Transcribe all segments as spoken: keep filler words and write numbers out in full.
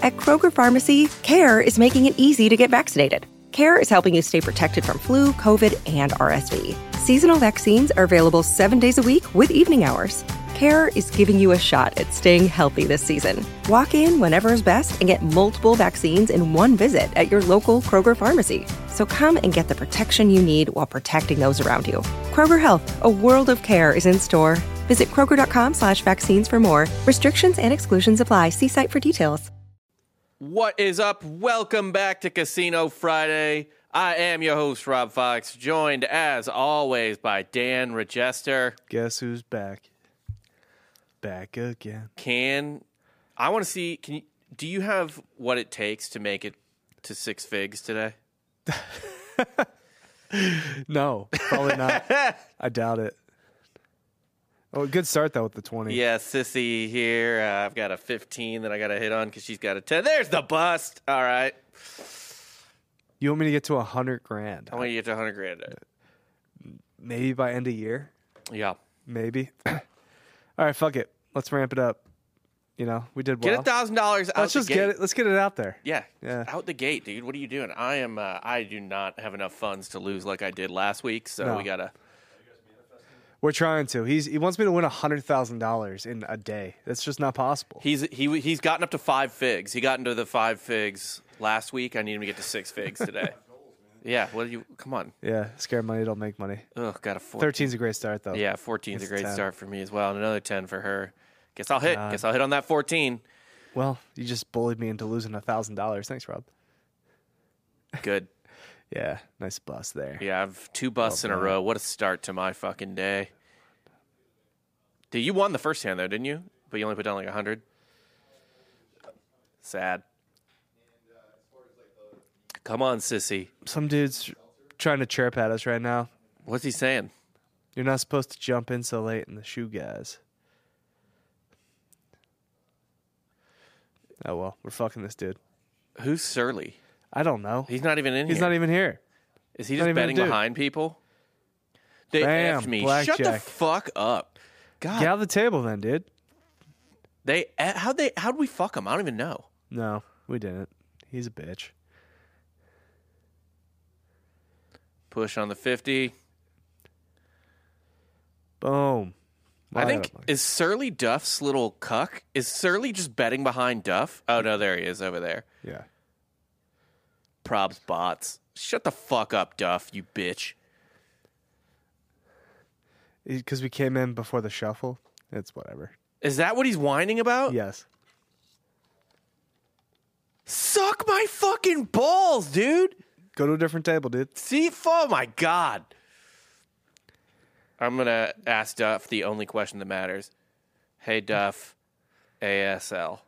At Kroger Pharmacy, CARE is making it easy to get vaccinated. CARE is helping you stay protected from flu, COVID, and R S V. Seasonal vaccines are available seven days a week with evening hours. CARE is giving you a shot at staying healthy this season. Walk in whenever is best and get multiple vaccines in one visit at your local Kroger Pharmacy. So come and get the protection you need while protecting those around you. Kroger Health, a world of care is in store. Visit Kroger.com slash vaccines for more. Restrictions and exclusions apply. See site for details. What is up? Welcome back to Casino Friday. I am your host, Rob Fox, joined as always by Dan Regester. Guess who's back? Back again. Can I want to see? Can you, do you have what it takes to make it to six figs today? No, probably not. I doubt it. Oh, good start though with the twenty. Yeah, Sissy here. Uh, I've got a fifteen that I got to hit on because she's got a ten. There's the bust. All right. You want me to get to a hundred grand? I want you to get to a hundred grand. Maybe by end of year. Yeah. Maybe. All right, fuck it. Let's ramp it up. You know, we did well. Get a thousand dollars out. Let's the just gate. get it. Let's get it out there. Yeah, yeah. Out the gate, dude. What are you doing? I am. Uh, I do not have enough funds to lose like I did last week, so No. we gotta. We're trying to. He's he wants me to win a hundred thousand dollars in a day. That's just not possible. He's he he's gotten up to five figs. He got into the five figs last week. I need him to get to six figs today. Yeah. What do you? Come on. Yeah, scare money don't make money. Ugh, got a fourteen. Thirteen's a great start though. Yeah, fourteen's a It's great ten. start for me as well, and another ten for her. Guess I'll hit. God. Guess I'll hit on that fourteen. Well, you just bullied me into losing a thousand dollars. Thanks, Rob. Good. Yeah, nice bust there. Yeah, I have two busts in a man. row. What a start to my fucking day. Dude, you won the first hand though, didn't you? But you only put down like a hundred. Sad. Come on, sissy. Some dude's trying to chirp at us right now. What's he saying? You're not supposed to jump in so late in the shoe, guys. Oh, well, we're fucking this dude. Who's Surly? I don't know. He's not even in He's here. not even here. Is he not just even a betting dude. behind people? They Bam, effed me. Shut the blackjack. fuck up. God. Get out of the table then, dude. They eh, how'd they how'd we fuck him? I don't even know. No, we didn't. He's a bitch. Push on the fifty. Boom. I Wide think open. is Surly Duff's little cuck? Is Surly just betting behind Duff? Oh no, there he is over there. Yeah. Probs bots. Shut the fuck up, Duff, you bitch. Because we came in before the shuffle. It's whatever. Is that what he's whining about? Yes. Suck my fucking balls, dude. Go to a different table, dude. See, oh my god. I'm gonna ask Duff the only question that matters. Hey Duff, A S L.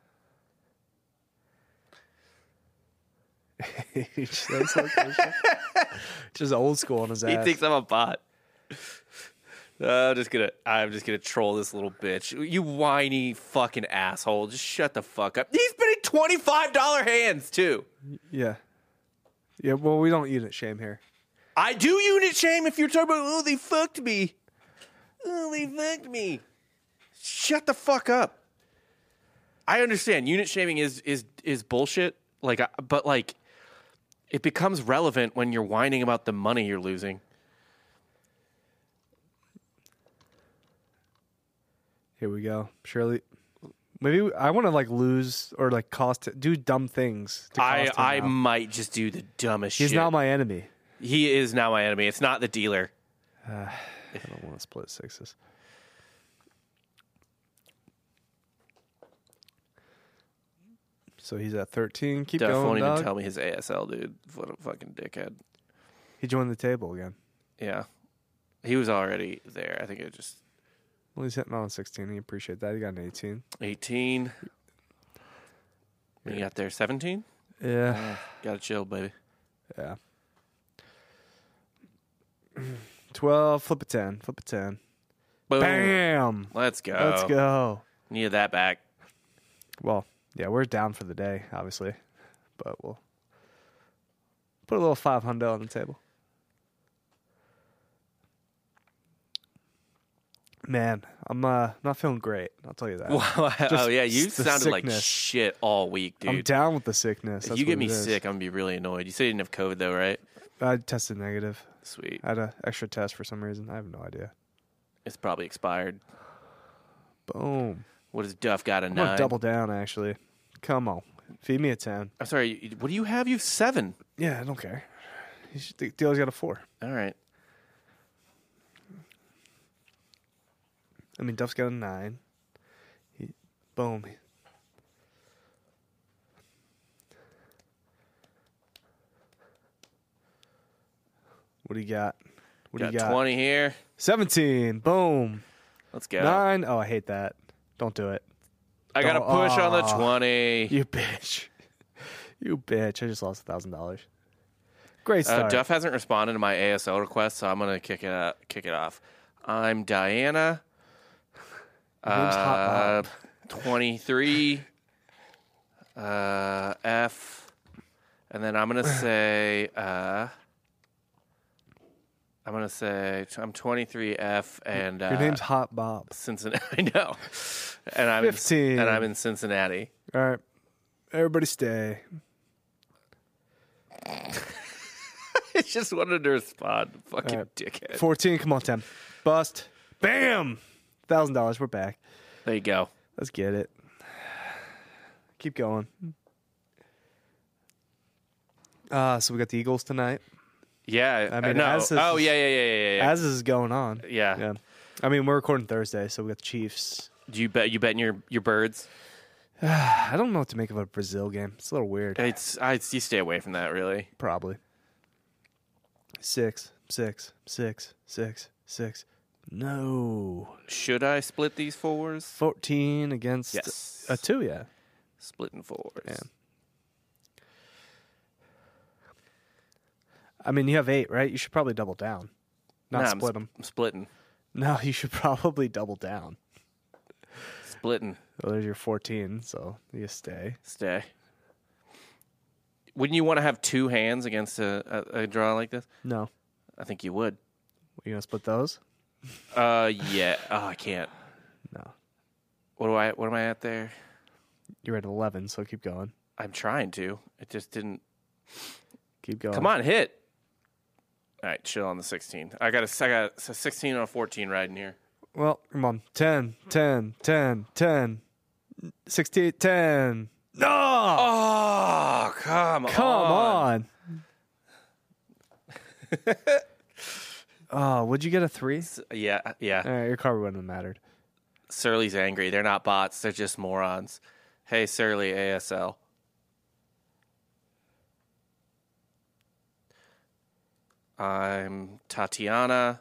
He's so- so cliche. Just old school on his He ass. thinks I'm a bot. Uh, I'm just gonna, I'm just gonna troll this little bitch. You whiny fucking asshole. Just shut the fuck up. He's betting twenty-five dollar hands too. Yeah. Yeah, well, we don't unit shame here. I do unit shame if you're talking about, oh, they fucked me. Oh, they fucked me. Shut the fuck up. I understand unit shaming is is is bullshit. Like, I- but like, it becomes relevant when you're whining about the money you're losing. Here we go. Shirley, maybe we- I want to like lose or like cost do dumb things. To I cost him I now. might just do the dumbest He's shit. now my enemy. He is now my enemy. It's not the dealer. I don't want to split sixes. So he's at thirteen. Keep Duff going, won't dog. even tell me his A S L, dude. What a fucking dickhead. He joined the table again. Yeah. He was already there. I think it was just Well, he's hitting on sixteen. He appreciate that. He got an eighteen. eighteen. You got there seventeen? Yeah. Gotta chill, baby. Yeah. twelve. Flip a ten. Flip a ten. Boom. Bam. Let's go. Let's go. Need that back. Well, yeah, we're down for the day, obviously. But we'll put a little five hundred on the table. Man, I'm uh, not feeling great. I'll tell you that. Wow. Oh, yeah. You the sounded like sickness. shit all week, dude. I'm down with the sickness. If That's you get what me it is. sick, I'm going to be really annoyed. You said you didn't have COVID, though, right? I tested negative. Sweet. I had an extra test for some reason. I have no idea. It's probably expired. Boom. What does Duff got, a I'm nine? gonna double down. Actually, come on, feed me a ten. I'm sorry, you- what do you have? You have seven. Yeah, I don't care. You should, the dealer's got a four. All right. I mean, Duff's got a nine. He, boom. What do you got? What got do you got? twenty here. seventeen. Boom. Let's go. Nine. Oh, I hate that. Don't do it. I got to Don't- push on the Aw. twenty. You bitch. You bitch. I just lost a thousand dollars. Great Uh, start. Duff hasn't responded to my A S L request, so I'm going to kick it uh, kick it off. I'm Diana. Your name's Hot Uh, Bob. twenty-three. Uh, F. And then I'm going to say, uh, I'm going to say, I'm twenty-three F and uh, Your name's Hot Bob. Cincinnati. I know. And I'm fifteen. In, and I'm in Cincinnati. All right. Everybody stay. I just wanted to respond. Fucking All right. dickhead. fourteen. Come on, ten. Bust. Bam. one thousand dollars. We're back. There you go. Let's get it. Keep going. Uh, so we got the Eagles tonight. Yeah. I mean, no. as this oh, is- yeah, yeah, yeah, yeah, yeah. As this is going on. yeah. Yeah. I mean, we're recording Thursday, so we got the Chiefs. Do you bet you betting your your birds? I don't know what to make of a Brazil game. It's a little weird. It's I you stay away from that really. Probably. Six, six, six, six, six. No. Should I split these fours? fourteen against Yes. a two, yeah. Splitting fours. Yeah. I mean, you have eight, right? You should probably double down. Not Nah, I'm split sp- them. I'm splitting. No, you should probably double down. Splitting. Well, there's your fourteen, so you stay. Stay. Wouldn't you want to have two hands against a, a, a draw like this? No. I think you would. You going to split those? Uh, yeah. Oh, I can't. No. What do I? What am I at there? You're at eleven, so keep going. I'm trying to. It just didn't. Keep going. Come on, hit. All right, chill on the sixteen. I got a, I got a sixteen on a fourteen riding here. Well, come on. ten, ten, ten, ten, sixteen, ten. No! Oh, come, Come on. on. Oh, would you get a three? Yeah, yeah. All right, your car wouldn't have mattered. Surly's angry. They're not bots. They're just morons. Hey, Surly, A S L. I'm Tatiana.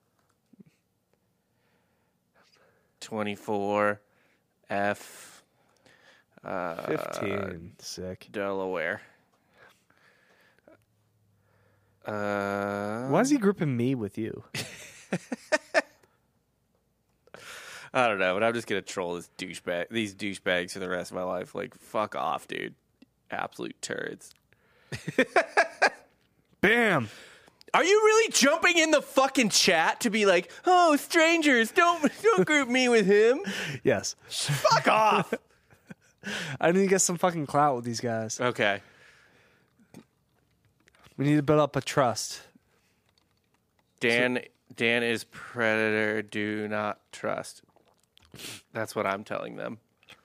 twenty-four F. Uh, fifteen. Sick. Delaware. Uh, Why is he grouping me with you? I don't know, but I'm just gonna troll this douchebag, these douchebags for the rest of my life. Like, fuck off, dude. Absolute turds. Bam! Are you really jumping in the fucking chat to be like, oh, strangers, don't don't group me with him? Yes. Fuck off. I need to get some fucking clout with these guys. Okay. We need to build up a trust. Dan Dan is predator, do not trust. That's what I'm telling them.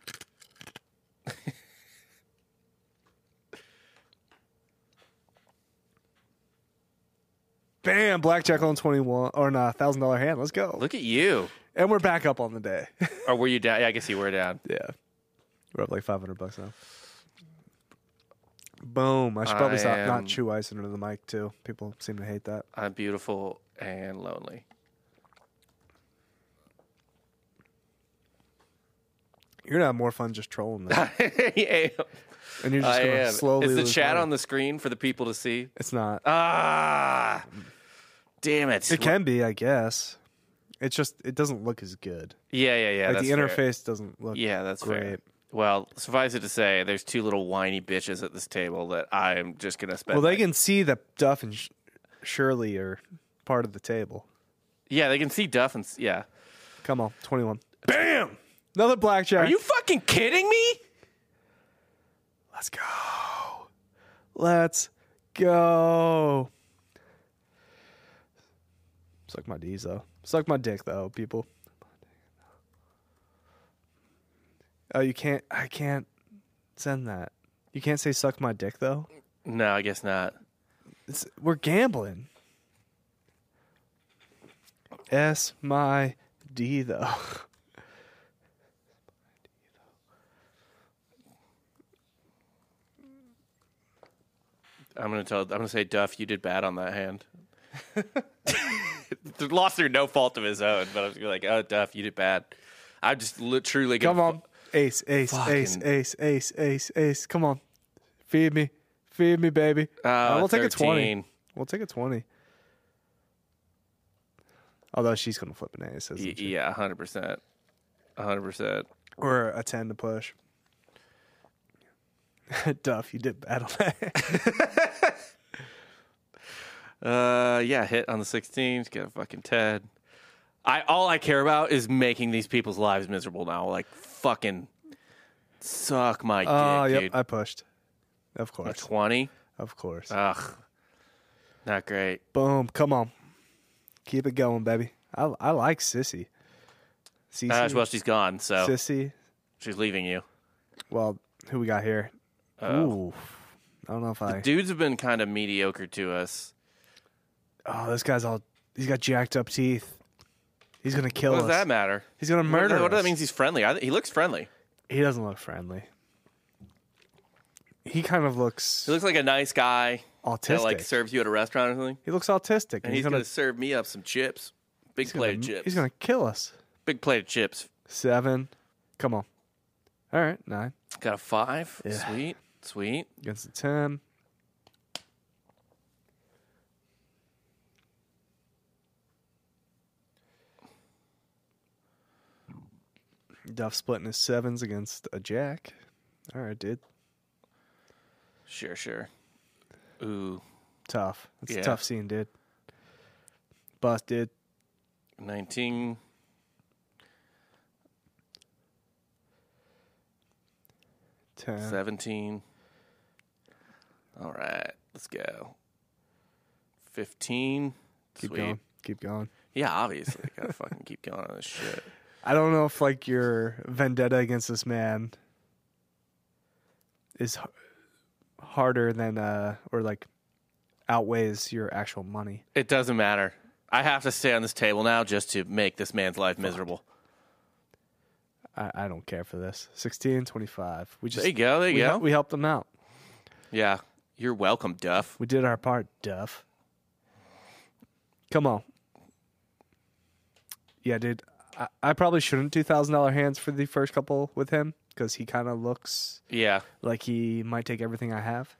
Bam! Blackjack on twenty-one or no, one thousand dollar hand. Let's go. Look at you. And we're back up on the day. Or were you down? Yeah, I guess you were down. Yeah. We're up like five hundred bucks now. Boom. I should probably I stop am- not chew ice into the mic, too. People seem to hate that. I'm beautiful and lonely. You're going to have more fun just trolling them. Yeah, And you're just I going to am. slowly Is the lose chat money. on the screen for the people to see? It's not. Ah, damn it! It can be, I guess. It's just, it doesn't look as good. Yeah, yeah, yeah. like that's the fair. interface doesn't look Yeah, that's great. fair. Well, suffice it to say, there's two little whiny bitches at this table that I'm just gonna spend. Well, they my- can see that Duff and Sh- Shirley are part of the table. Yeah, they can see Duff and s- yeah. Come on. twenty-one. Bam! Another blackjack. Are you fucking kidding me? Let's go. Let's go. Suck my D's, though. Suck my dick, though, people. Oh, you can't. I can't send that. You can't say suck my dick, though? No, I guess not. It's, we're gambling. S my D, though. I'm gonna tell. I'm gonna say, Duff, you did bad on that hand. Lost through no fault of his own, but I was like, oh, Duff, you did bad. I'm just li- truly gonna. Come on. Ace, ace, Fucking- ace, ace, ace, ace, ace. Come on. Feed me. Feed me, baby. Uh, Uh, we'll take a thirteen. twenty. We'll take a twenty. Although she's going to flip an ace, isn't Y- she? yeah, one hundred percent. one hundred percent. Or a ten to push. Duff, you did bad on that. Uh, yeah, hit on the sixteen. Get a fucking ten. I all I care about is making these people's lives miserable now. Like fucking suck my Oh, dick, yep. dude. I pushed. Of A course. twenty. Of course. Ugh, not great. Boom. Come on. Keep it going, baby. I I like Sissy. Cece, Uh, well, she's gone, so Sissy. she's leaving you. Well, who we got here? Oh. Ooh. I don't know if I. Dudes have been kind of mediocre to us. Oh, this guy's all. He's got jacked up teeth. He's gonna kill What us. does that matter? He's gonna What, murder what us. that means? He's friendly. I, he looks friendly. He doesn't look friendly. He kind of looks He looks like a nice guy that autistic. like serves you at a restaurant or something. he looks autistic, and And he's, he's gonna, gonna serve me up some chips. Big he's plate gonna, of chips. He's gonna kill us. Big plate of chips. Seven. Come on. All right, nine Got a five. Yeah. Sweet, sweet. against the ten. Duff splitting his sevens against a jack. All right, dude. Sure, sure. Ooh, Tough. It's Yeah. a tough scene, dude. Bust, dude. nineteen. Ten. seventeen. All right, let's go. fifteen. Keep Sweet. going. Keep going. Yeah, obviously. Gotta fucking keep going on this shit. I don't know if like your vendetta against this man is h- harder than uh or like outweighs your actual money. It doesn't matter. I have to stay on this table now just to make this man's life miserable. I, I don't care for this. sixteen, twenty-five. We just There you go. There you we, go. hel- we helped them out. Yeah. You're welcome, Duff. We did our part, Duff. Come on. Yeah, dude. I, I probably shouldn't do one thousand dollars hands for the first couple with him because he kind of looks Yeah. like he might take everything I have.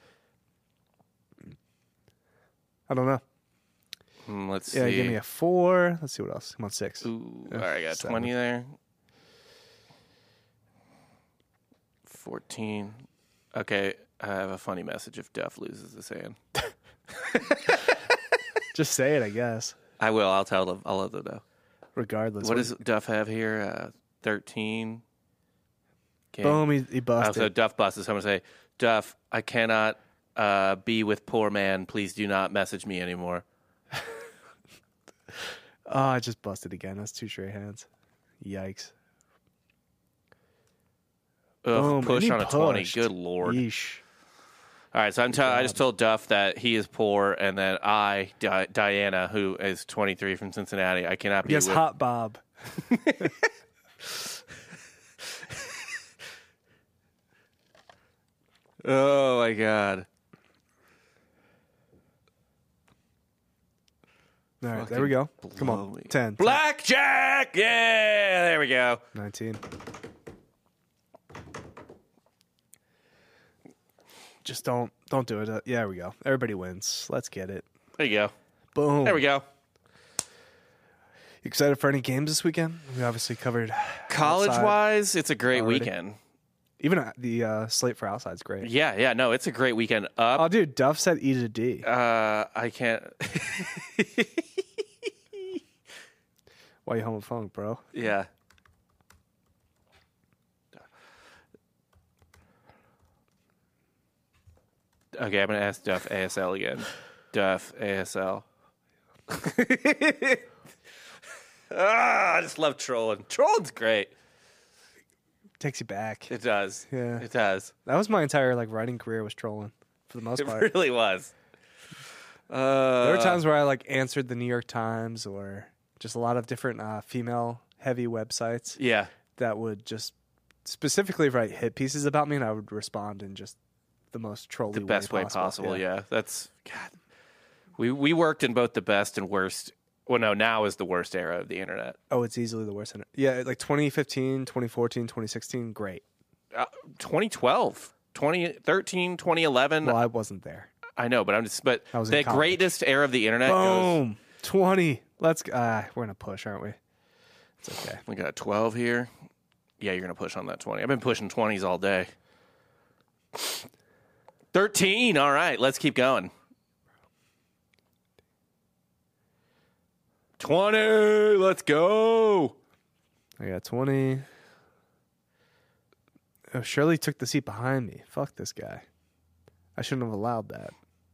I don't know. Mm, let's Yeah, see. give me a four. Let's see what else. Come on, six. Ooh, Yeah, all right, I got seven. twenty there. fourteen. Okay, I have a funny message if Duff loses this hand. Just say it, I guess. I will. I'll tell them. I'll let them know. Regardless. What does Duff have here? Uh, thirteen. Okay. Boom, he, he Uh, busted. so Duff busted. So I'm going to say, Duff, I cannot uh, be with poor man. Please do not message me anymore. Oh, I just busted again. That's two straight hands. Yikes. Ugh, Boom, push and he on a twenty. pushed. Good Lord. Yeesh. All right, so I'm tell- I just told Duff that he is poor, and that I, Di- Diana, who is twenty-three from Cincinnati, I cannot be Yes, with. Hot Bob. Oh my God! All right, there we go. Come blow on. me. ten. Blackjack! Yeah, there we go. nineteen. Just don't don't do it. Uh, yeah, there we go. Everybody wins. Let's get it. There you go. Boom. There we go. You excited for any games this weekend? We obviously covered College outside. wise, it's a great already. weekend. Even uh, the uh, slate for outside's great. Yeah, yeah, no, it's a great weekend. Up, Oh, dude, Duff said E to D. uh, I can't. Why you home with funk, bro? Yeah. Okay, I'm gonna ask Duff A S L again. Duff A S L. ah, I just love trolling. Trolling's great. Takes you back. It does. Yeah. It does. That was my entire like writing career was trolling for the most It part. really was. Uh, There were times where I like answered the New York Times or just a lot of different uh, female heavy websites Yeah. that would just specifically write hit pieces about me, and I would respond in just the most trolly The best way possible. possible, yeah. That's God. We we worked in both the best and worst. Well, no, now is the worst era of the internet. Oh, it's easily the worst. Yeah, like twenty fifteen, twenty fourteen, twenty sixteen, great. Uh, twenty twelve, twenty thirteen, twenty eleven. Well, I wasn't there. I know, but I'm just. But I was in the college. greatest era of the internet goes. Boom, twenty. Let's. Uh, we're gonna push, aren't we? It's okay. We got twelve here. Yeah, you're gonna push on that twenty. I've been pushing twenties all day. thirteen. All right, let's keep going. twenty. Let's go. I got twenty. Oh, Shirley took the seat behind me. Fuck this guy. I shouldn't have allowed that.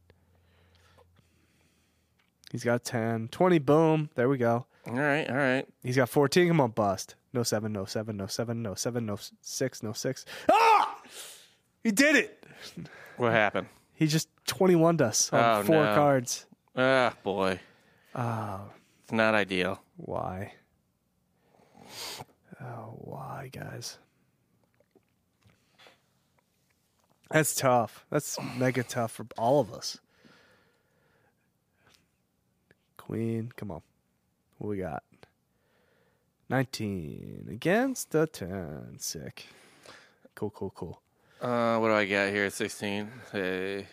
He's got ten. twenty, boom. There we go. All right, all right. He's got fourteen. Come on, bust. No seven, no seven, no seven, no seven, no six, no six. Ah! He did it. What happened? He just twenty-one'd us on Oh, four no. cards. Ah, boy. Oh, It's not ideal. why? Oh, why, guys? That's tough. That's mega tough for all of us. Queen, come on. What we got? nineteen against a ten. Sick. Cool, cool, cool. Uh, what do I got here? sixteen. Hey.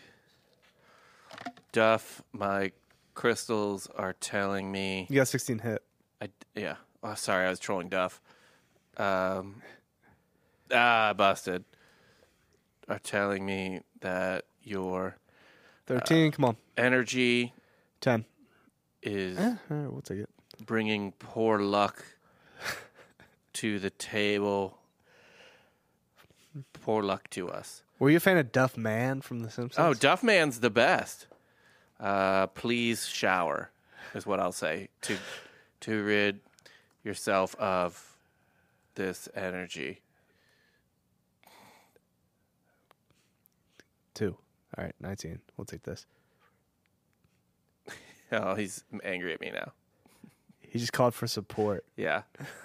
Duff, my crystals are telling me. You got sixteen hit. I, yeah. Oh, sorry, I was trolling Duff. Um, ah, busted. Are telling me that your thirteen, come on. energy ten. is Eh, all right, we'll take it. bringing poor luck to the table. Poor luck to us. Were you a fan of Duff Man from The Simpsons? Oh, Duffman's the best. Uh, please shower, is what I'll say to to rid yourself of this energy. Two. All right, nineteen. We'll take this. Oh, he's angry at me now. He just called for support. Yeah.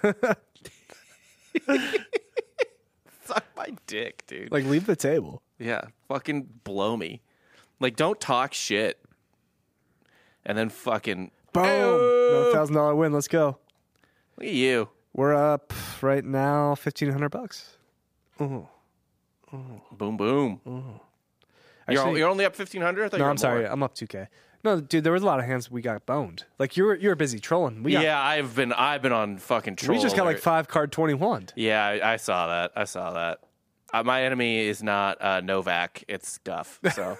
Suck my dick, dude. Like, leave the table. Yeah, fucking blow me. Like, don't talk shit. And then fucking Boom. Ayo! Another thousand dollar win. Let's go. Look at you. We're up right now fifteen hundred bucks. Boom, boom. You're, Actually- you're only up fifteen hundred? No, I'm sorry. I'm up two K. No, dude, there was a lot of hands we got boned. Like, you were you were busy trolling. We got, Yeah, I've been I've been on fucking troll we just got like alert. five card twenty-one. Yeah, I, I saw that. I saw that. Uh, my enemy is not uh, Novak. It's Duff. So,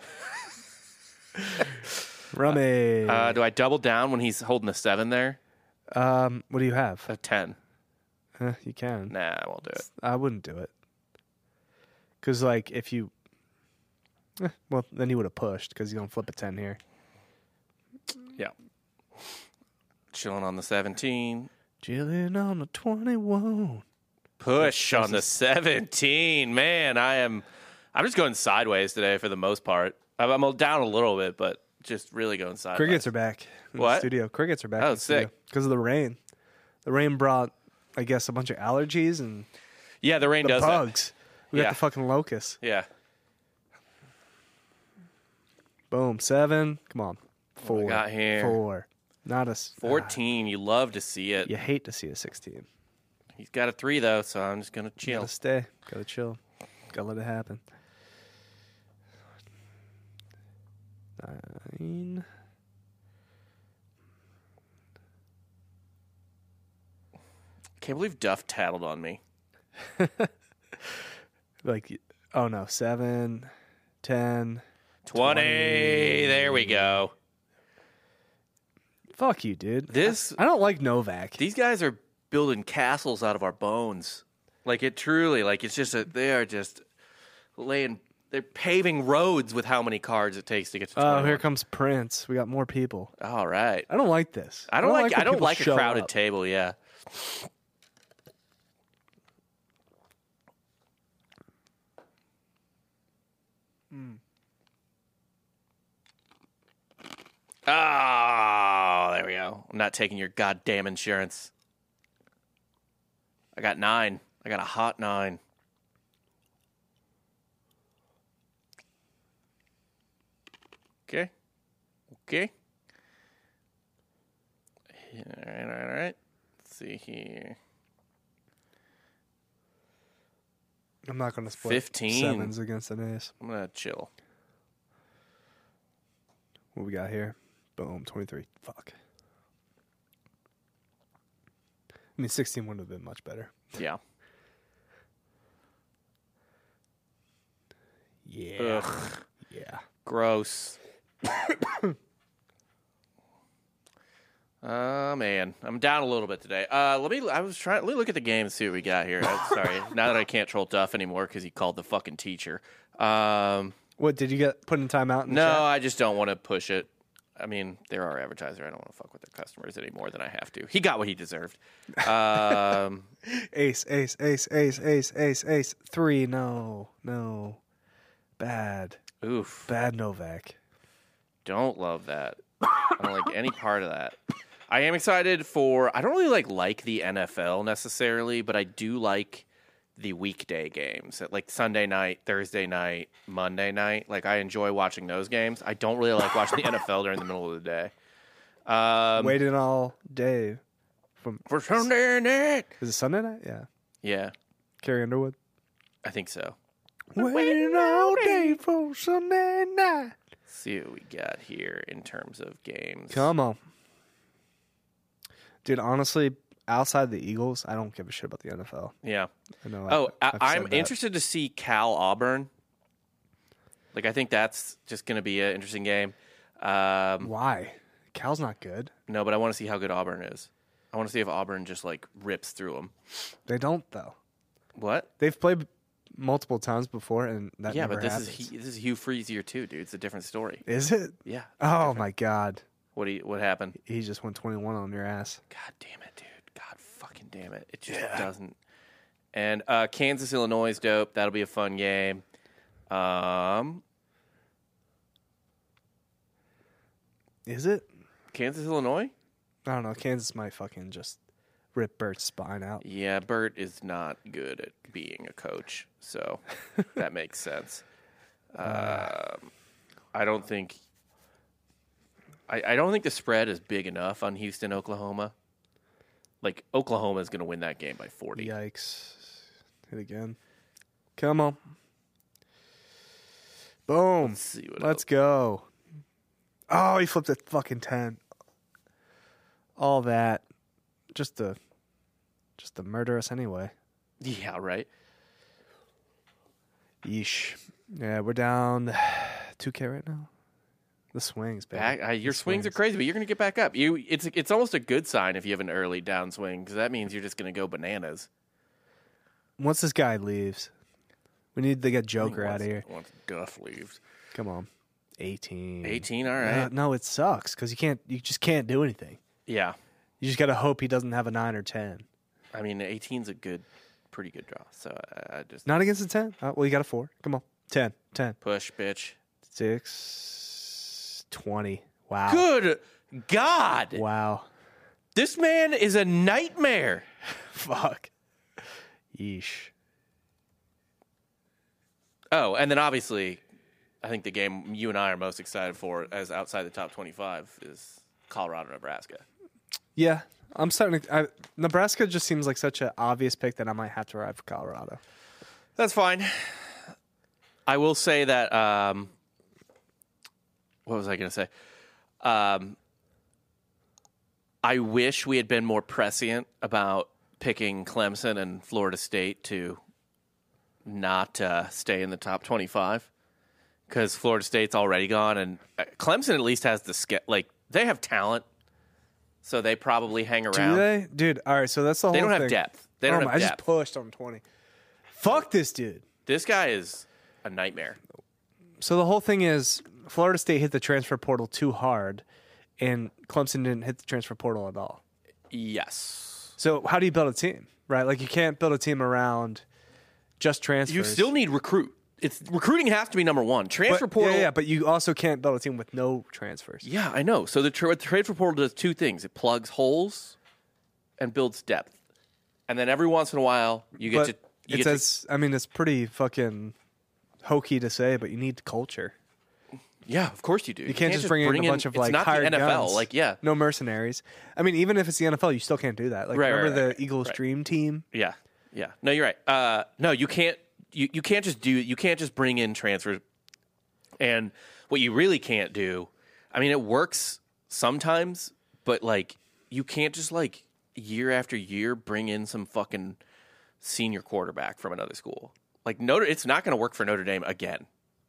Rummy. uh, do I double down when he's holding a seven there? um, what do you have? A ten? Eh, you can. Nah, I won't do it. I wouldn't do it. Because, like, if you... eh, well, then you would have pushed because you don't flip a ten here. Yeah. Chilling on the seventeen. Chilling on the twenty-one. Push on the seventeen. Man, I am. I'm just going sideways today for the most part. I'm, I'm down a little bit, but just really going sideways. Crickets are back in What? the studio. Crickets are back Oh, in the studio. sick. Because of the rain. The rain brought, I guess, a bunch of allergies and Yeah, the rain the does that. bugs. We Yeah. got the fucking locusts. Yeah. Boom. Seven. Come on. Four. we got here? Four. Not a... s- fourteen. You love to see it. You hate to see a sixteen. He's got a three, though, so I'm just going to chill. Gotta stay. Gotta chill. Gotta let it happen. Nine. Can't believe Duff tattled on me. Like, oh no, seven, ten, twenty. There we go. Fuck you, dude. This I don't like Novak. These guys are building castles out of our bones. Like it truly, like it's just a, they are just laying, they're paving roads with how many cards it takes to get to twenty-one. Oh, here comes Prince. We got more people. All right. I don't like this. I don't, I don't like, when I don't people like a show crowded up. table, yeah. Mm. Oh, there we go. I'm not taking your goddamn insurance. I got nine. I got a hot nine. Okay. Okay. All right, all right, all right. Let's see here. I'm not going to split fifteen. sevens against an ace. I'm going to chill. What we got here? Boom, twenty-three. Fuck. I mean, sixteen would have been much better. Yeah. Yeah. Ugh. Yeah. Gross. Oh, man. I'm down a little bit today. Uh, let me, I was trying, let me look at the game and see what we got here. I'm sorry. Now that I can't troll Duff anymore because he called the fucking teacher. Um, What, did you get put in timeout? In the no, chat? I just don't want to push it. I mean, they're our advertiser. I don't want to fuck with their customers any more than I have to. He got what he deserved. Um, Ace, ace, ace, ace, ace, ace, ace. Three, no, no. Bad. oof. Bad Novak. Don't love that. I don't like any part of that. I am excited for, I don't really like like the N F L necessarily, but I do like the weekday games, like Sunday night, Thursday night, Monday night. Like I enjoy watching those games. I don't really like watching the N F L during the middle of the day. Um, Waiting all day. From for Sunday night. Is it Sunday night? Yeah. Yeah, Carrie Underwood. I think so. Waiting all day for Sunday night. Let's see what we got here in terms of games. Come on. Dude, honestly, outside the Eagles, I don't give a shit about the N F L. Yeah. I know. Oh, I, I, I've I'm said that. interested to see Cal Auburn. Like, I think that's just going to be an interesting game. Um, Why? Cal's not good. no, but I want to see how good Auburn is. I want to see if Auburn just, like, rips through them. They don't, though. What? They've played multiple times before, and that yeah, never but this happens. is this is Hugh Freeze year two, dude. It's a different story. Is it? Yeah. Oh, my God. What do you, what happened? He just went twenty-one on your ass. God damn it, dude. God fucking damn it. It just doesn't. And uh, Kansas, Illinois is dope. That'll be a fun game. Um, Is it? Kansas, Illinois? I don't know. Kansas might fucking just rip Bert's spine out. Yeah, Bert is not good at being a coach, so that makes sense. Um, I don't think. I, I don't think the spread is big enough on Houston, Oklahoma. Like Oklahoma is going to win that game by forty. Yikes. Hit again. Come on. Boom. Let's see what Let's else. go. Oh, he flipped a fucking ten. All that. Just to just to murder us anyway. Yeah, right. Yeesh. Yeah, we're down two K right now. The swings, baby. Back, uh, your The swings are crazy, but you're going to get back up. You, it's it's almost a good sign if you have an early downswing because that means you're just going to go bananas. Once this guy leaves, we need to get Joker out once, of here. Once Duff leaves, Come on. eighteen. eighteen. All Uh, right. no, it sucks because you can't. You just can't do anything. Yeah, You just got to hope he doesn't have a nine or ten. I mean, eighteen's a good, pretty good draw. So I, I just Not against a ten. Uh, well, you got a four. Come on. ten. ten. push, bitch. six. twenty. Wow. Good God, Wow. this man is a nightmare. Fuck. Yeesh. Oh, and then obviously, I think the game you and I are most excited for as outside the top twenty-five is Colorado, Nebraska. Yeah. I'm starting to. I, Nebraska just seems like such an obvious pick that I might have to ride for Colorado. That's fine. I will say that. Um, what was I going to say? Um, I wish we had been more prescient about picking Clemson and Florida State to not uh, stay in the top twenty-five because Florida State's already gone, and uh, Clemson at least has the ske- like they have talent. so they probably hang Do around. they? Dude, all right, so that's the whole They don't thing. have depth. They oh don't my, have I depth. just pushed on twenty. Fuck this dude. This guy is a nightmare. So the whole thing is Florida State hit the transfer portal too hard, and Clemson didn't hit the transfer portal at all. Yes. So how do you build a team, right? Like you can't build a team around just transfers. You still need recruit. It's recruiting has to be number one. Transfer but, portal. Yeah, yeah, but you also can't build a team with no transfers. Yeah, I know. So the, tra- the transfer portal does two things: it plugs holes and builds depth. And then every once in a while, you get but to. You it's get as I mean, it's pretty fucking hokey to say, but you need culture. to, yeah, of course you do. You can't, just bring, in a bunch of like it's not hired the N F L. guns. Like, yeah, no mercenaries. I mean, even if it's the N F L, you still can't do that. Like, Right, remember right, the right, Eagles right. Dream Team? yeah, yeah. No, you're right. Uh, no, you can't. You, you can't just do. You can't just bring in transfers. And what you really can't do, I mean, it works sometimes, but like you can't just like year after year bring in some fucking senior quarterback from another school. Like Notre, it's not going to work for Notre Dame again.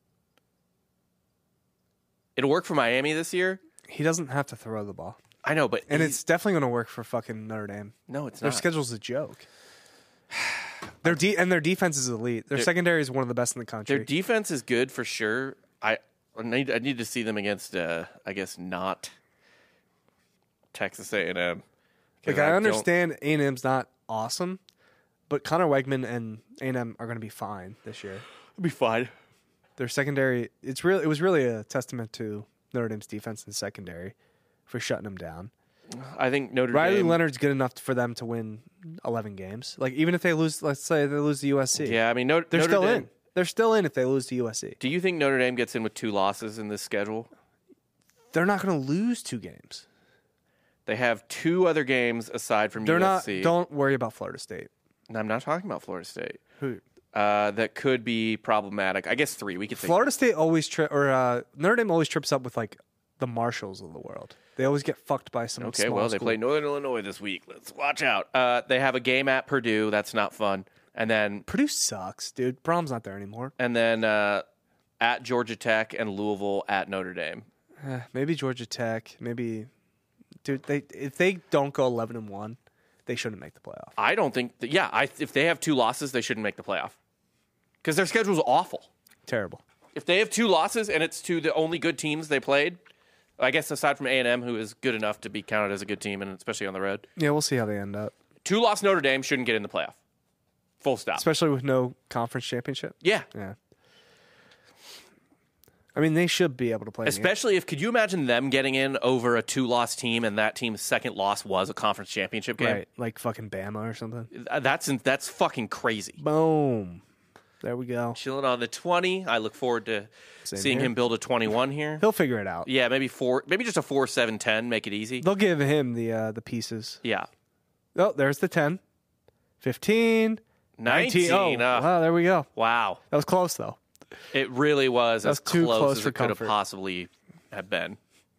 It'll work for Miami this year. He doesn't have to throw the ball, I know, but and he's- it's definitely going to work for fucking Notre Dame. no, it's Their not. schedule's a joke. Their de- and their defense is elite. Their Their- secondary is one of the best in the country. Their defense is good for sure. I I need I need to see them against uh, I guess not Texas A and M. like I, understand A and M's not awesome, but Connor Wegman and A and M are going to be fine this year. It'll be fine. Their secondary, it's really it was really a testament to Notre Dame's defense and secondary for shutting them down. I think Notre Riley Dame. Leonard's good enough for them to win eleven games. Like even if they lose, let's say they lose to U S C, Yeah, I mean Notre, they're Notre still Dame. in. They're still in if they lose to U S C. Do you think Notre Dame gets in with two losses in this schedule? They're not going to lose two games. They have two other games aside from They're U S C. not. Don't worry about Florida State. And I'm not talking about Florida State. Who? Uh, that could be problematic. I guess three. We could say Florida State always tri- or uh, Notre Dame always trips up with like the Marshalls of the world. They always get fucked by some. Okay, small well, they school. play Northern Illinois this week. Let's watch out. Uh, they have a game at Purdue. That's not fun. And then Purdue sucks, dude. Brom's not there anymore. and then uh, at Georgia Tech and Louisville at Notre Dame. Eh, maybe Georgia Tech. Maybe, dude. They if they don't go eleven and one, they shouldn't make the playoff. I don't think. That, yeah, I, if they have two losses, they shouldn't make the playoff because their schedule's awful. Terrible. If they have two losses and it's to the only good teams they played, I guess aside from A and M, who is good enough to be counted as a good team, and especially on the road, Yeah, we'll see how they end up. two loss Notre Dame shouldn't get in the playoff. Full stop. Especially with no conference championship. Yeah. Yeah. I mean, they should be able to play. in the- Especially if, could you imagine them getting in over a two-loss team and that team's second loss was a conference championship game? right, like fucking Bama or something. Uh, That's that's fucking crazy. Boom. There we go. Chilling on the twenty. I look forward to Same seeing here. him build a twenty-one here. He'll figure it out. Yeah, maybe four, maybe just a four, seven, ten. Make it easy. They'll give him the uh, the pieces. Yeah, Oh, there's the ten. fifteen. nineteen. Oh, uh, wow, there we go. wow, That was close, though. it really was That's as too close, close as for it could comfort. have possibly have been.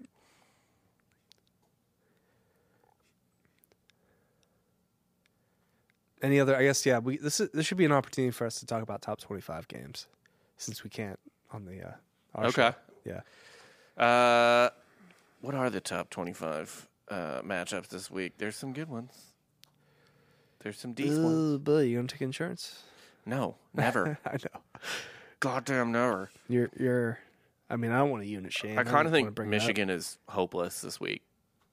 Any other? I guess yeah. We this is this should be an opportunity for us to talk about top twenty-five games, since we can't on the uh, our Okay. show. Yeah. Uh, what are the top twenty-five uh, matchups this week? There's some good ones. There's some decent ones. Oh, boy, you gonna take insurance? No, never. I know. Goddamn, never. You're you're. I mean, I don't want to unit shame. I don't kind of wanna think bring it up. Michigan is hopeless this week.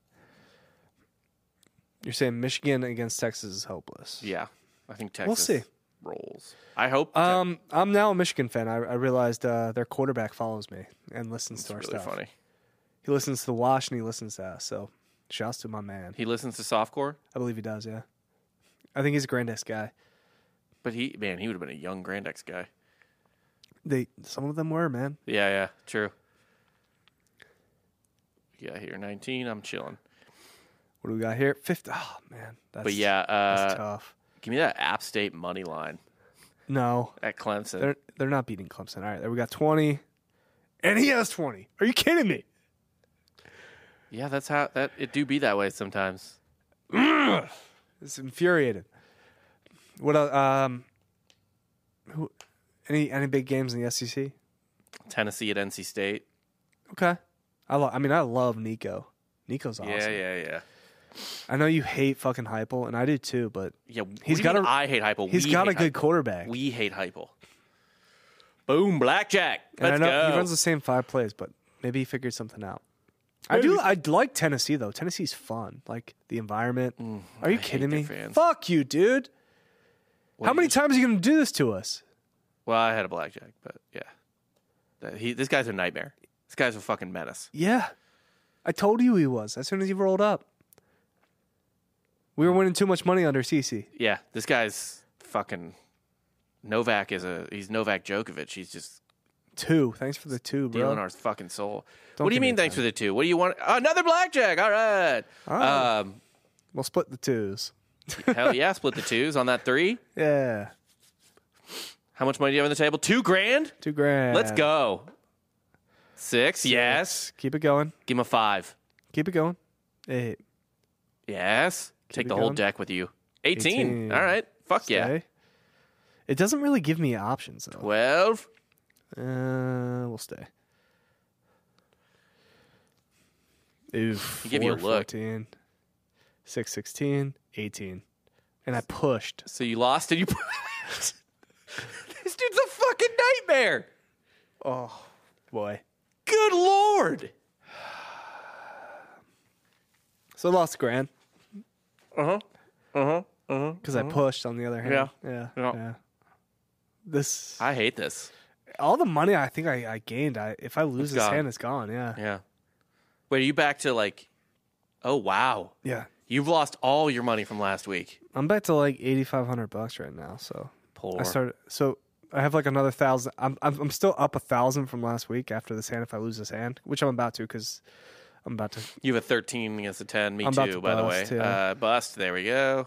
You're saying Michigan against Texas is hopeless. Yeah, I think Texas We'll see. rolls. I hope. Te- Um, I'm now a Michigan fan. I, I realized uh, their quarterback follows me and listens it's to our really stuff. funny. He listens to the Wash and he listens to us. So, shouts to my man. He listens to softcore, I believe he does. Yeah, I think he's a Grandex guy. but he man, he would have been a young Grandex guy. They some of them were, man. Yeah, yeah, true. Yeah, here nineteen. I'm chilling. What do we got here? Fifth. Oh man, that's, But yeah, that's uh, tough. give me that App State money line No, at Clemson. they're they're not beating Clemson. All right, there we got twenty, and he has twenty. Are you kidding me? Yeah, that's how that it do be that way sometimes. It's infuriating. What else? Um, who? Any any big games in the S E C? Tennessee at N C State. Okay, I lo- I mean I love Nico. Nico's awesome. Yeah, yeah, yeah. I know you hate fucking Heupel, and I do too, but Yeah, he's he's got got. a I hate Heupel. he's We got a hate good Heupel. quarterback. We hate Heupel. Boom, blackjack. and Let's I know go. he runs the same five plays, but maybe he figured something out. I do. I like Tennessee though. Tennessee's fun. Like the environment. Are you I hate kidding their me? fans. Fuck you, dude. What How do many you- times are you going to do this to us? Well, I had a blackjack, but yeah, That- he. This guy's a nightmare. This guy's a fucking menace. Yeah, I told you he was as soon as he rolled up. We were winning too much money under Cece. Yeah, this guy's fucking. Novak is a. He's Novak Djokovic. He's just Two. Thanks for the two, bro. stealing our fucking soul. Don't what do you give me mean? a Thanks ten. for the two. What do you want? Another blackjack. All right. Oh. Um, We'll split the twos. hell yeah, split the twos on that three. Yeah, How much money do you have on the table? Two grand. two grand. Let's go. Six. Yes. Keep it going. Give him a five. Keep it going. Eight. Yes. Take it the whole going. deck with you. Eighteen. eighteen. All right. Fuck yeah. Stay. It doesn't really give me options though. Twelve. Uh, we'll stay. Oof. He gave you a four, look. fourteen, six, sixteen, eighteen. And I pushed. So you lost and you. This dude's a fucking nightmare. Oh, boy. Good lord. So I lost a grand Uh huh. Uh huh. Uh huh. because I pushed on the other hand. Yeah. Yeah. Yeah. Yeah. This, I hate this. all the money I think I, I gained, I, if I lose It's this gone. hand, it's gone. Yeah. Yeah. Wait, are you back to like? Oh wow. Yeah. You've lost all your money from last week. I'm back to like eighty-five hundred bucks right now. So Poor. I started, so I have like another thousand. I'm, I'm, I'm still up a thousand from last week after this hand if I lose this hand, which I'm about to because I'm about to. You have a thirteen against a ten. Me I'm about too, to by bust, the way. yeah. Uh, bust. There we go.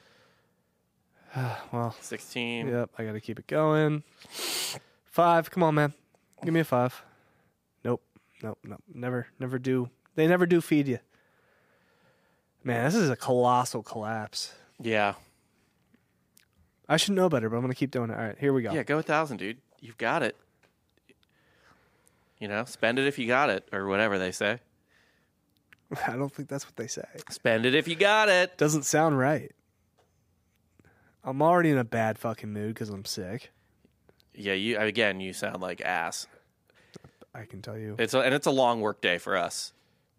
Well, sixteen. yep, I got to keep it going. Five. Come on, man. Give me a five. Nope. Nope. Nope. Never, never do. They never do feed you. Man, this is a colossal collapse. Yeah. I should know better, but I'm going to keep doing it. All right, here we go. Yeah, go a thousand, dude. You've got it. You know, spend it if you got it, or whatever they say. I don't think that's what they say. Spend it if you got it. Doesn't sound right. I'm already in a bad fucking mood because I'm sick. Yeah, you again. You sound like ass. I can tell you. It's a, and it's a long work day for us.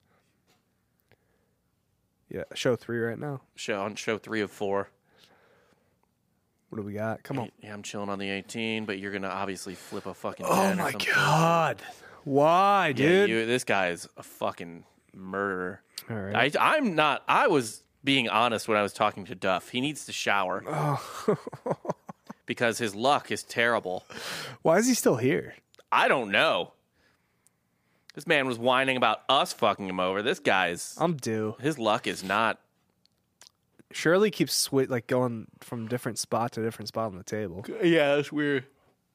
Yeah, show three right now. Show on show three of four. What do we got? Come on. Yeah, I'm chilling on the eighteen, but you're gonna obviously flip a fucking. Oh ten or my something. god. Why, Yeah, dude? you, this guy is a fucking murderer. All right. I, I'm not. I was being honest when I was talking to Duff. He needs to shower Oh. because his luck is terrible. Why is he still here? I don't know. This man was whining about us fucking him over. This guy's I'm due. his luck is not. Shirley keeps swi- like going from different spot to different spot on the table. Yeah, that's weird.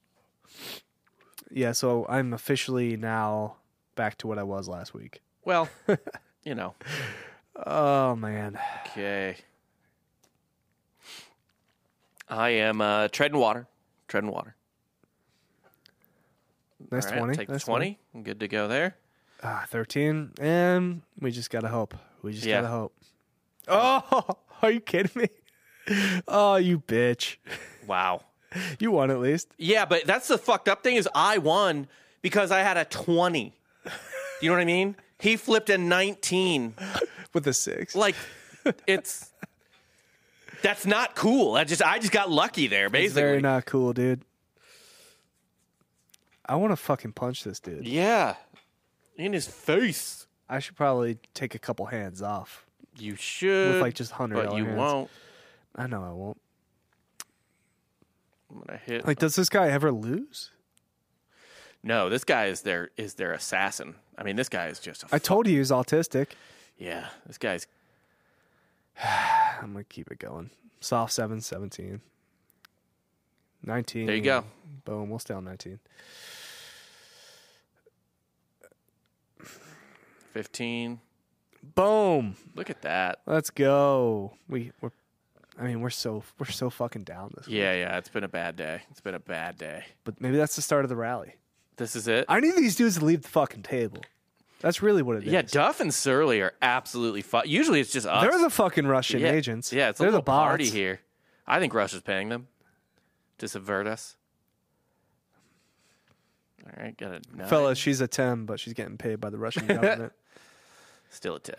Yeah, so I'm officially now back to what I was last week. Well, you know. Oh man. Okay. I am uh, treading water. Treading water. Nice All right, twenty. Take nice the twenty. I'm good to go there. Ah, thirteen. And we just gotta hope. We just Yeah. gotta hope. Oh, are you kidding me? Oh, you bitch. Wow. You won at least. Yeah, but that's the fucked up thing is I won because I had a twenty. You know what I mean? He flipped a nineteen. With a six. Like, it's that's not cool. I just I just got lucky there, It's basically. very not cool, dude. I want to fucking punch this dude. Yeah, in his face. I should probably take a couple hands off. You should, With, like, just one hundred but dollar you hands. won't. I know I won't. I'm gonna hit. Like, does this guy ever lose? No, this guy is their is their assassin. I mean, this guy is just. A I told you he was autistic. Yeah, this guy's. I'm going to keep it going. Soft seven, seventeen. nineteen. There you go. Boom. We'll stay on nineteen. fifteen. Boom. Look at that. Let's go. We, we're, I mean, we're so we're so fucking down this week. Yeah, yeah. It's been a bad day. It's been a bad day. But maybe that's the start of the rally. This is it. I need these dudes to leave the fucking table. That's really what it is. Yeah, Duff and Surly are absolutely fu- Usually it's just us. They're the fucking Russian yeah. agents. Yeah, it's a They're little the bots. party here. I think Russia's paying them to subvert us. All right, got a nine. Fella, she's a ten, but she's getting paid by the Russian government. Still a ten.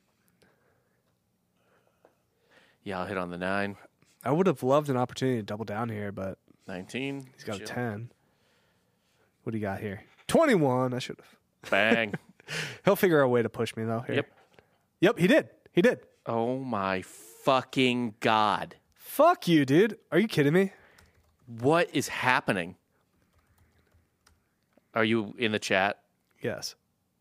Yeah, I'll hit on the nine. I would have loved an opportunity to double down here, but nineteen. he's got Chill. a ten. What do you got here? twenty-one. I should have. Bang. He'll figure out a way to push me, though. Here. Yep. Yep, he did. He did. Oh, my fucking God. Fuck you, dude. Are you kidding me? What is happening? Are you in the chat? Yes.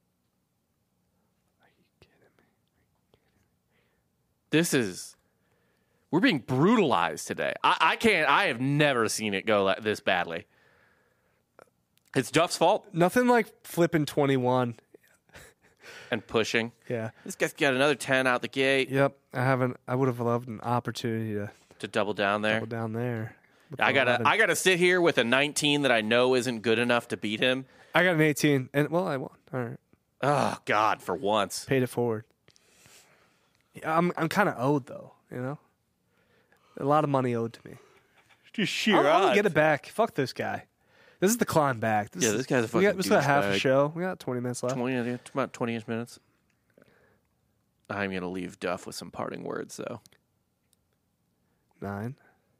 This is... We're being brutalized today. I, I can't... I have never seen it go like this badly. It's Duff's fault. Nothing like flipping twenty-one. And pushing. Yeah. This guy's got another ten out the gate Yep. I haven't. I would have loved an opportunity to to double down there. double down there. with I gotta, eleven. I gotta sit here with a nineteen that I know isn't good enough to beat him. I got an eighteen, and well, I won. All right. Oh God, for once. Paid it forward. Yeah, I'm. I'm kind of owed though. You know. A lot of money owed to me. Just sheer I'll, I'll get it back. Fuck this guy. This is the climb back. This Yeah, is- this guy's a we fucking got, This is about half a douchebag. show. We got twenty minutes left. Twenty, yeah, about twenty-ish minutes. I'm gonna leave Duff with some parting words, though. Nine.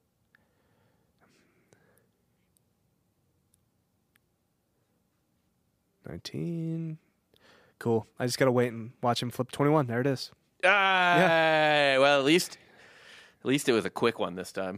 Nineteen. Cool. I just gotta wait and watch him flip twenty-one. There it is. Ah, well, at least, at least it was a quick one this time.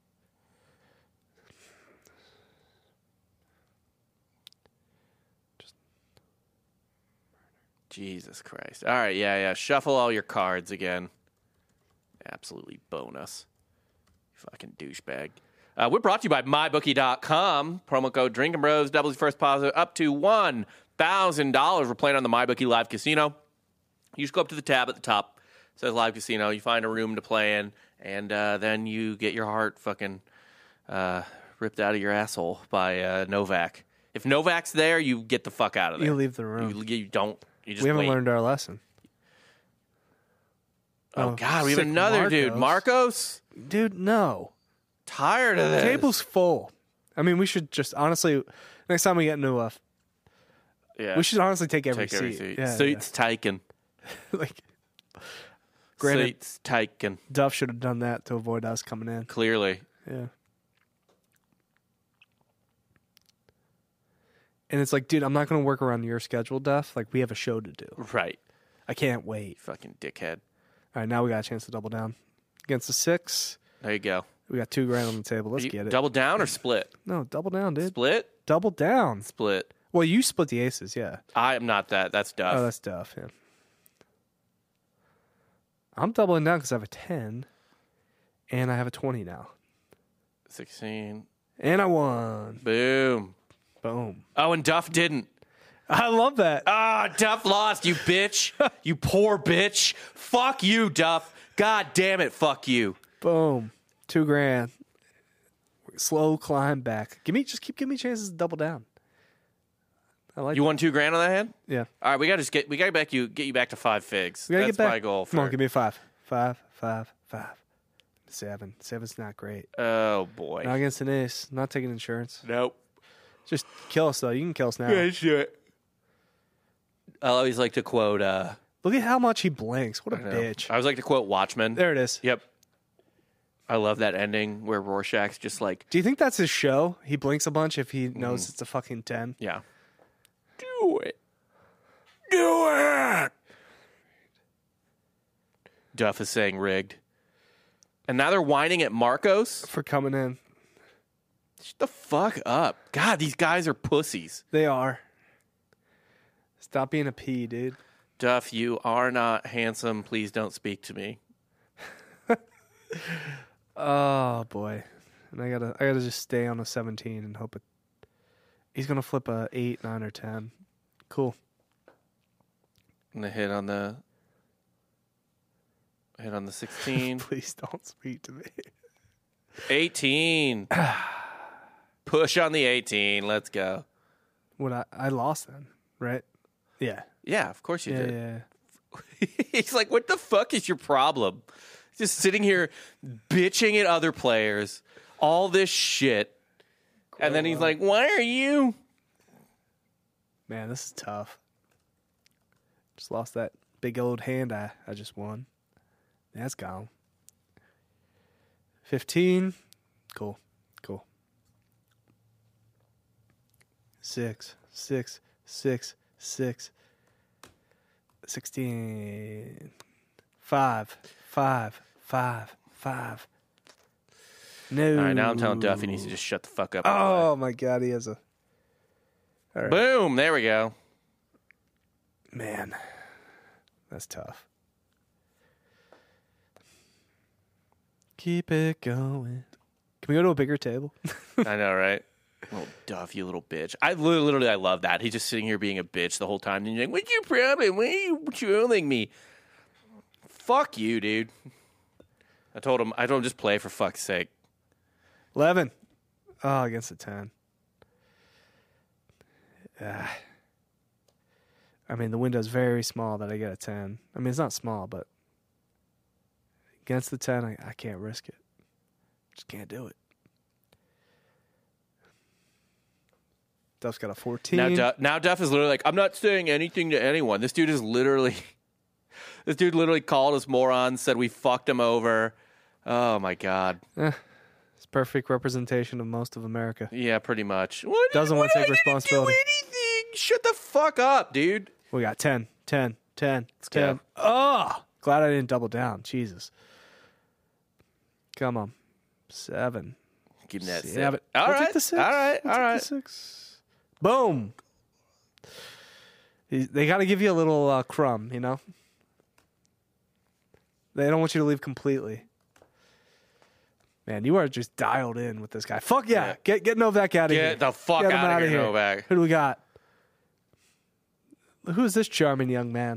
Jesus Christ. All right, yeah, yeah. Shuffle all your cards again. Absolutely bonus. Fucking douchebag. Uh, we're brought to you by my bookie dot com. Promo code Drinking Bros doubles your first deposit up to one thousand dollars. We're playing on the MyBookie Live Casino. You just go up to the tab at the top. It says Live Casino. You find a room to play in, and uh, then you get your heart fucking uh, ripped out of your asshole by uh, Novak. If Novak's there, you get the fuck out of there. You leave the room. You, you don't. You just we haven't wait. learned our lesson. Oh, Oh, God, we have sick another dude. Marcos. Marcos? Dude, no. Tired of this. Table's full. I mean, we should just honestly, next time we get into a, Yeah. we should honestly take every take every seat. seat. Yeah, Seats taken. yeah. Like, granted, Seats taken. Duff should have done that to avoid us coming in. Clearly. Yeah. And it's like, dude, I'm not going to work around your schedule, Duff. Like, we have a show to do. Right. I can't wait. Fucking dickhead. All right, now we got a chance to double down. Against the six, There you go. we got two grand on the table. Let's You get it. Double down or split? no, double down, dude. Split? Double down. Split. Well, you split the aces, yeah. I am not that. That's Duff. Oh, that's Duff, yeah. I'm doubling down because I have a ten, and I have a twenty now. sixteen. And I won. Boom. Boom. Oh, and Duff didn't. I love that. Ah, Duff lost, you bitch. You poor bitch. Fuck you, Duff. God damn it, fuck you. Boom. Two grand. Slow climb back. Give me, just keep giving me chances to double down. I like. You won two grand on that hand? Yeah. All right, we gotta just get we gotta back you get you back to five figs. We gotta That's get back. my goal. For, Come on, give me a five. Five, five, five. Seven. Seven's not great. Oh boy. Not against an ace. Not taking insurance. Nope. Just kill us though. You can kill us now. let's do it. I always like to quote. Uh, Look at how much he blinks. What a I know. bitch. I always like to quote Watchmen. There it is. Yep. I love that ending where Rorschach's just like, Do you think that's his show? He blinks a bunch if he Mm. knows it's a fucking ten. yeah, do it, do it. Duff is saying rigged, and now they're whining at Marcos. For coming in. Shut the fuck up. God, these guys are pussies. They are. Stop being a P, dude. Duff, you are not handsome. Please don't speak to me. Oh boy. And I gotta I gotta just stay on a seventeen and hope it he's gonna flip a eight, nine, or ten. Cool. And the hit on the hit on the sixteen. Please don't speak to me. eighteen. Push on the eighteen. Let's go. What I I lost then, right? Yeah. Yeah, of course you Yeah, did. yeah. He's like, what the fuck is your problem? Just sitting here bitching at other players, all this shit. And then he's like, why are you? Man, this is tough. Just lost that big old hand I, I just won. That's gone. fifteen. Cool. Cool. Six. Six. Six. Six. Sixteen. Five. Five. Five. Five. No. All right, now I'm telling Duff he needs to just shut the fuck up. Oh, my God. He has a... All right. Boom. There we go. Man. That's tough. Keep it going. Can we go to a bigger table? I know, right? Little Duff, you little bitch. I li- literally, I love that. He's just sitting here being a bitch the whole time. And you're like, what's your problem? Why are you trolling me? Fuck you, dude. I told him, I told him just play for fuck's sake. eleven. Oh, against a ten. Ah. I mean, the window's very small that I get a ten. I mean, it's not small, but against the ten, I, I can't risk it. Just can't do it. Duff's got a fourteen. Now, Duff, now Duff is literally like, I'm not saying anything to anyone. This dude is literally, this dude literally called us morons, said we fucked him over. Oh, my God. Eh, it's perfect representation of most of America. Yeah, pretty much. What, Doesn't what, want to take I didn't responsibility. do anything. Shut the fuck up, dude. We got ten, ten, ten, Let's ten. go. Oh, glad I didn't double down. Jesus. Come on. Seven. Give me that six. Seven. All We'll right. take the six. All right. We'll All take right. the six. Boom. They got to give you a little uh, crumb, you know? They don't want you to leave completely. Man, you are just dialed in with this guy. Fuck yeah. Yeah. Get get Novak out of here. Get the fuck Get him out of outta here, Novak. Who do we got? Who's this charming young man?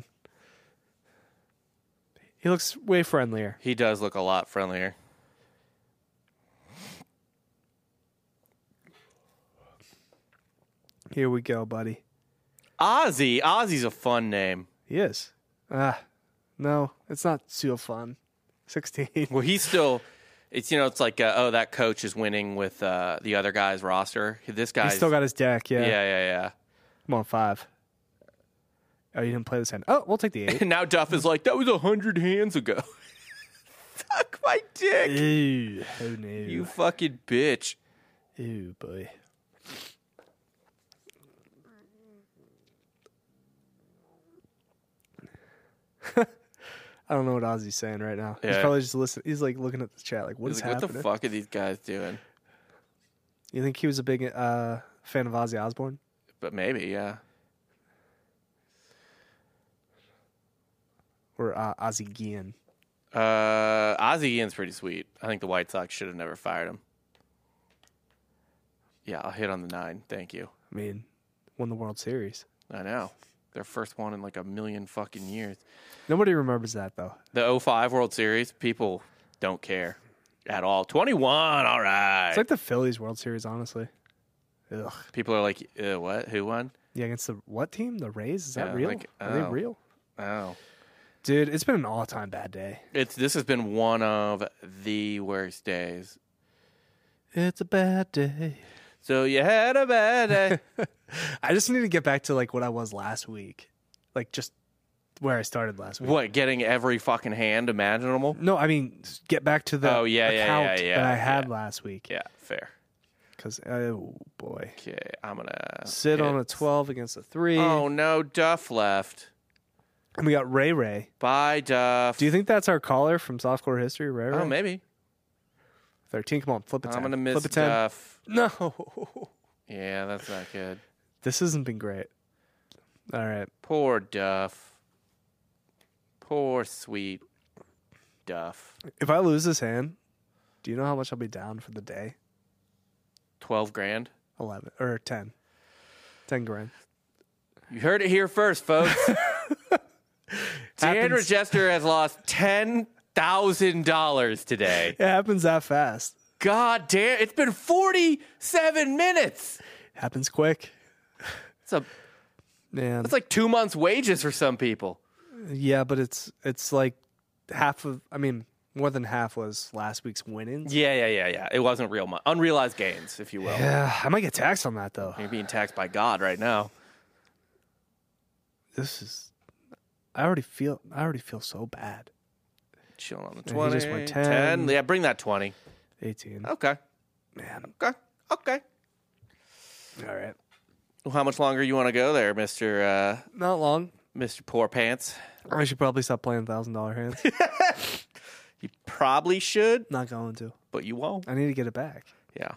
He looks way friendlier. He does look a lot friendlier. Here we go, buddy. Ozzy. Ozzy's a fun name. He is. Ah, no, it's not so fun. sixteen. Well, he's still. It's you know, it's like uh, oh, that coach is winning with uh, the other guy's roster. This guy's He's still got his deck, yeah. yeah, yeah, yeah. Come on, five. Oh, you didn't play this hand. Oh, we'll take the eight. And now Duff is like, that was a hundred hands ago. Suck my dick, Ew. Oh, no. you fucking bitch. Ew, boy. I don't know what Ozzy's saying right now. He's Yeah. probably just listening. He's like looking at the chat, like, what He's is like, what happening? the fuck are these guys doing? You think he was a big uh, fan of Ozzy Osbourne? But maybe, yeah. Or uh, Ozzy Guillen? Uh, Ozzy Ian's pretty sweet. I think the White Sox should have never fired him. Yeah, I'll hit on the nine. Thank you. I mean, won the World Series. I know. Their first one in like a million fucking years. Nobody remembers that, though. The oh five World Series, people don't care at all. twenty-one, all right. It's like the Phillies World Series, honestly. Ugh. People are like, uh, what? Who won? Yeah, against the what team? The Rays? Is that Yeah, real? like, Are they oh. real? Oh. Dude, it's been an all-time bad day. It's This has been one of the worst days. It's a bad day. So you had a bad day. I just need to get back to like what I was last week. Like just where I started last week. What, getting every fucking hand imaginable? No, I mean get back to the Oh, yeah, yeah, account yeah, yeah, that I had yeah. last week. Yeah, fair. Because, oh boy. Okay, I'm going to Sit on a twelve against a three. Oh, no, Duff left. And we got Ray Ray. Bye, Duff. Do you think that's our caller from Softcore History, Ray Ray? Oh, maybe. thirteen, come on, flip a ten. I'm going to miss flip a ten. Duff. No. Yeah, that's not good. This hasn't been great. All right. Poor Duff. Poor sweet Duff. If I lose this hand, do you know how much I'll be down for the day? twelve grand. eleven or ten. ten grand. You heard it here first, folks. Deandra Happens- Jester has lost ten thousand dollars today. It happens that fast. God damn, it's been forty-seven minutes. Happens quick. It's a Man, That's like two months' wages for some people. yeah, but it's it's like half of. I mean, more than half was last week's winnings. Yeah, yeah, yeah, yeah. It wasn't real money. Unrealized gains, if you will. Yeah, I might get taxed on that though. You're being taxed by God right now. This is. I already feel. I already feel so bad. Chilling on the he twenty. just went ten. Yeah, bring that twenty. eighteen. Okay. Man. Okay. Okay. All right. Well, how much longer you want to go there, Mister Uh, Not long. Mister Poor Pants? I should probably stop playing thousand dollar hands. You probably should, Not going to. but you won't. I need to get it back. Yeah.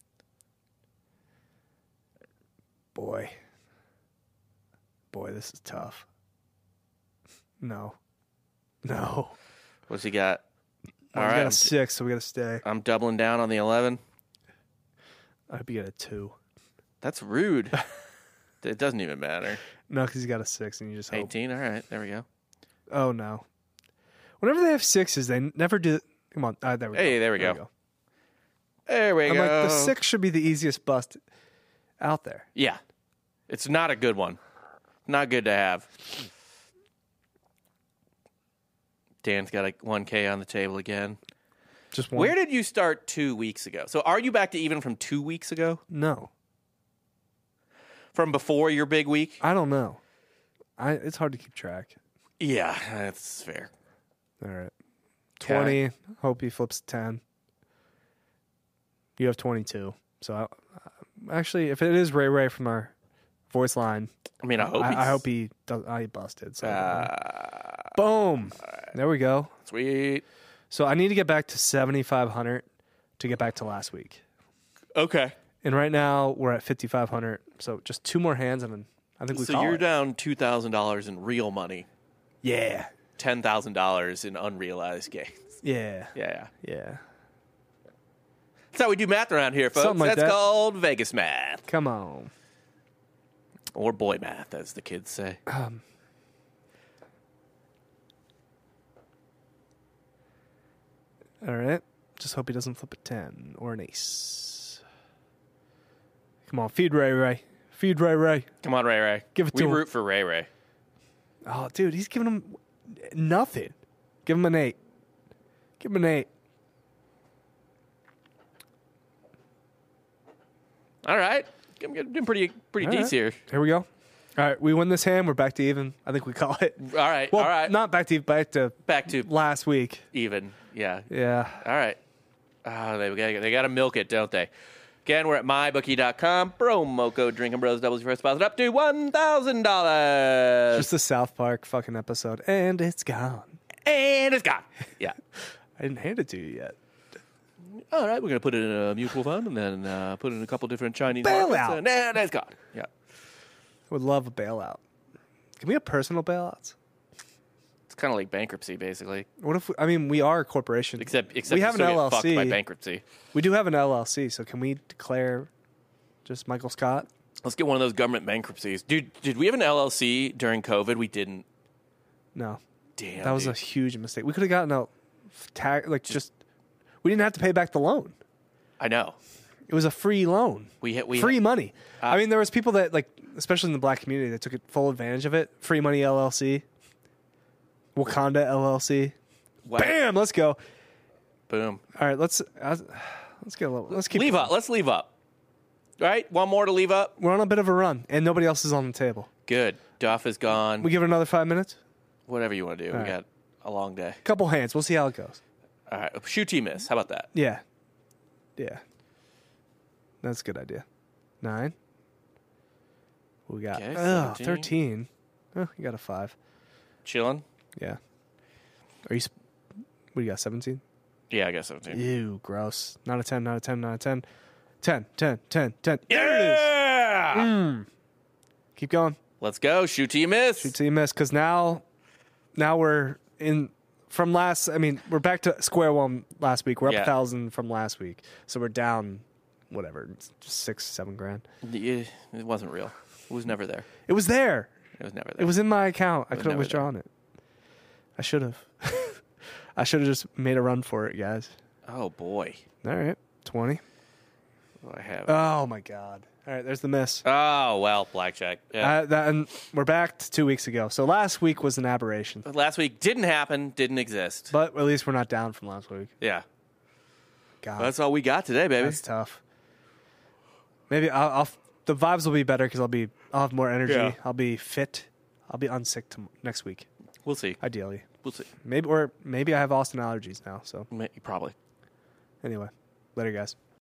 Boy. Boy, this is tough. No. No. What's he got? All All right. right. got a I'm, six, so we got to stay. I'm doubling down on the eleven. I hope you get a two. That's rude. It doesn't even matter. No, because you got a six, and you just hope. eighteen. All right. There we go. Oh, no. Whenever they have sixes, they never do. Come on. Uh, there we Hey, go. there we go. There we I'm go. like, the six should be the easiest bust out there. Yeah. It's not a good one. Not good to have. Dan's got a one K on the table again. Just one. Where did you start two weeks ago? So are you back to even from two weeks ago? No. From before your big week? I don't know. I It's hard to keep track. Yeah, that's fair. All right. twenty. Hope he flips ten. You have twenty-two. So, I, actually, if it is Ray Ray from our voice line, I mean, I hope I, he's... I hope he does. I busted. So Uh, boom. There we go. sweet. So I need to get back to seventy-five hundred to get back to last week. Okay. And right now we're at fifty-five hundred. So just two more hands and then I think we So call you're it. down two thousand dollars in real money, Yeah. ten thousand dollars in unrealized gains. Yeah. Yeah, yeah. Yeah. That's how we do math around here, folks. Something like That's that. called Vegas math. Come on. Or boy math, as the kids say. Um, all right. Just hope he doesn't flip a ten or an ace. Come on, feed Ray Ray. Feed Ray Ray. Come on, Ray Ray. Give it we to him. root for Ray Ray. Oh, dude, he's giving him nothing. Give him an eight. Give him an eight. All right. I'm doing pretty pretty All decent right. here. Here we go. All right, we win this hand. We're back to even. I think we call it. All right. Well, all right. not back to back to Back to last week. even. Yeah. Yeah. All right. Oh, they got they got to milk it, don't they? Again, we're at my bookie dot com. Promo code Drinking Bros doubles your first deposit up to one thousand dollars. Just a South Park fucking episode, and it's gone. And it's gone. Yeah. I didn't hand it to you yet. All right, we're going to put it in a mutual fund and then uh, put it in a couple different Chinese Bailout. markets. And then it's gone. Yeah. Would love a bailout. Can we have personal bailouts? It's kind of like bankruptcy, basically. What if? We, I mean, we are a corporation. Except, except we you have an still L L get C. fucked by bankruptcy. We do have an L L C. So can we declare just Michael Scott? Let's get one of those government bankruptcies. Dude, did we have an L L C during COVID? We didn't. No, Damn, that was dude. a huge mistake. We could have gotten a tag. Like just, we didn't have to pay back the loan. I know. It was a free loan. We hit, we free hit, money. I mean, there was people that like, especially in the black community, that took it full advantage of it. Free money L L C, Wakanda L L C. Wow. Bam! Let's go. Boom. All right, let's uh, let's get a little. Let's keep. Leave going. up. Let's leave up. All right, one more to leave up. We're on a bit of a run, and nobody else is on the table. Good. Duff is gone. We give it another five minutes. Whatever you want to do. we right. got a long day. Couple hands. We'll see how it goes. All right. Shoot, T miss. How about that? Yeah, yeah. That's a good idea. Nine. We got Okay, oh, seventeen. thirteen. Oh, you got a five. Chilling? Yeah. Are you? sp- What do you got? Seventeen. Yeah, I guess seventeen. Ew, gross. Not a ten. Not a ten. Not a ten. Ten. Ten. Ten. Ten. There it is. Yeah! Mm. Keep going. Let's go. Shoot, T miss. Shoot till you miss, because now, now we're in from last. I mean, we're back to square one last week. We're up Yeah. a thousand from last week, so we're down, whatever, six, seven grand. Yeah, It wasn't real. It was never there. It was there. It was never there. It was in my account. I was could have never withdrawn it. I should have. I should have just made a run for it, guys. Oh, boy. All right, twenty. What do I have? Oh my god. All right, there's the miss. Oh, well, blackjack. Yeah. Uh, that, and we're back to two weeks ago. So last week was an aberration. Last week didn't happen, didn't exist. But at least we're not down from last week. Yeah. God, That's all we got today, baby. that's tough. Maybe I'll, I'll the vibes will be better because I'll be I'll have more energy. Yeah. I'll be fit. I'll be unsick to, next week, We'll see. ideally. We'll see. Maybe or maybe I have Austin allergies now. So May- Probably. anyway, later, guys.